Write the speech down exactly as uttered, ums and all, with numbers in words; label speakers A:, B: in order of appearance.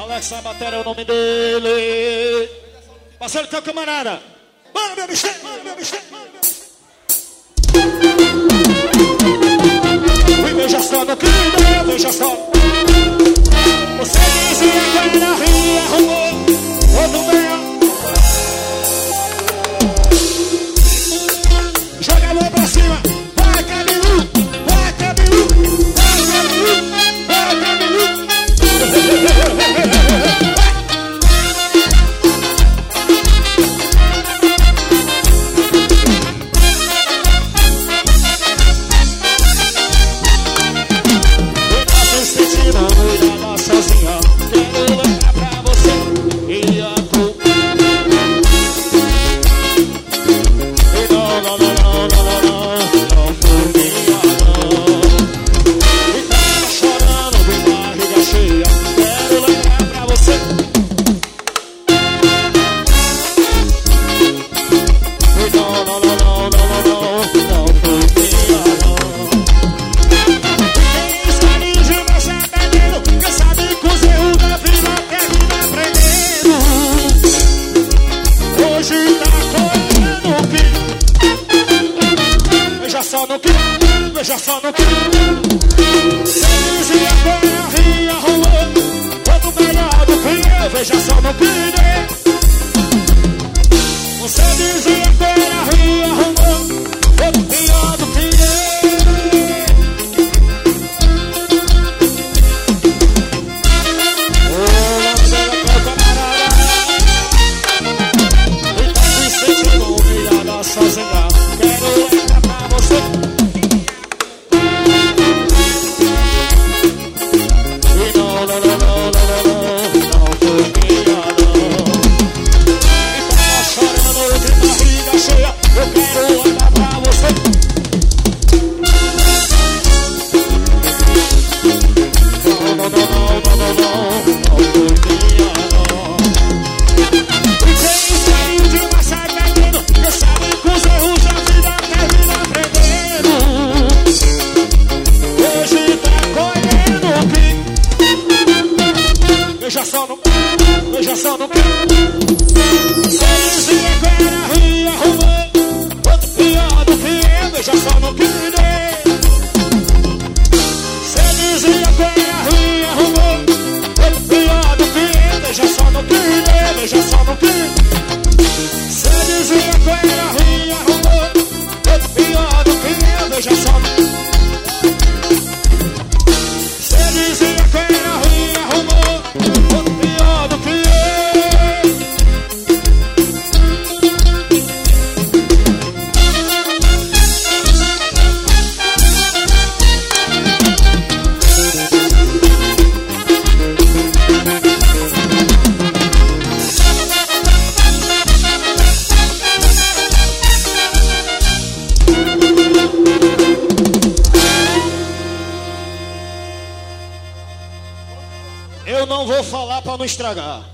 A: Alex Sabater é o nome dele. Parceiro, teu camarada. Bora, meu bicho, bora, meu bicho, bora, meu bicho. Ui, veja só no clima, veja só. Você dizia que era ria, arrumou outro bem. Joga a mão pra cima. Vai, Cabilu, vai, Cabilu, vai, Cabilu, vai, Cabilu. Sozinha, quero levar pra você e a cor. E não, não, não, não, não, não, não foi minha não. E tava chorando de barriga cheia, quero levar pra você. E não, não, não, não, não, não, não, não foi minha não. Só no que, veja só no que. Você dizia que era ria, rolou todo melhor do que eu, veja só no que. Você dizia que era ria, rolou todo melhor do que eu. Ô, Lambela, meu camarada. E tá me sentindo humilhada sozinha. Quero levar pra você. E não, não, não, não, não, não, não foi minha não. E tava chorando de barriga cheia, eu quero levar pra você. Não, não, não, não, não, não, não, não foi minha não. E quem saiu de uma sai perdendo, que sabe que os erros da vida termina aprendendo. Hoje tá colhendo o que? Veja só no, veja só no que. Você dizia que era ria, arrumou outro pior do que eu, veja só no que. Você dizia que era ria, arrumou outro pior do que eu, veja só no que, veja só no que. Você dizia que era ria, arrumou outro pior do que eu, veja só no que. Você dizia que era ria, arrumou outro pior do que eu. Eu não vou falar pra não estragar.